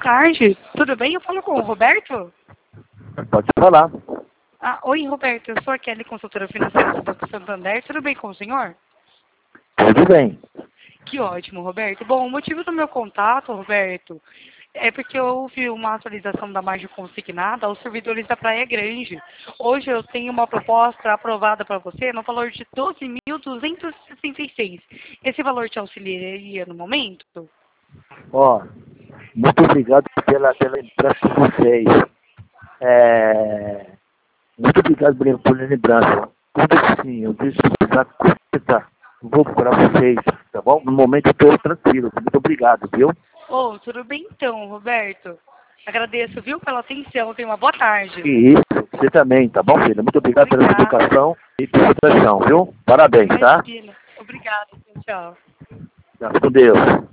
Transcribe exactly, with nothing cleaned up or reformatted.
tarde, tudo bem? Eu falo com o Roberto? Pode falar. Ah, oi, Roberto, eu sou a Kelly, consultora financeira do Banco Santander. Tudo bem com o senhor? Tudo bem. Que ótimo, Roberto. Bom, o motivo do meu contato, Roberto, é porque eu vi uma atualização da margem consignada aos servidores da Praia Grande. Hoje eu tenho uma proposta aprovada para você no valor de doze mil duzentos e sessenta e seis. Esse valor te auxiliaria no momento? Ó, muito obrigado pela, pela lembrança de vocês. É, muito obrigado por, por lembrança. Tudo sim, eu disse precisar consertar. Vou procurar vocês, tá bom? No momento eu estou tranquilo. Muito obrigado, viu? Oh, tudo bem então, Roberto. Agradeço, viu, pela atenção. Tenha uma boa tarde. E isso, você também, tá bom, filha? Muito obrigado pela sua Obrigada. educação e pela atenção, viu? Parabéns, tá? Imagina. Obrigada. Tchau. Fica com Deus.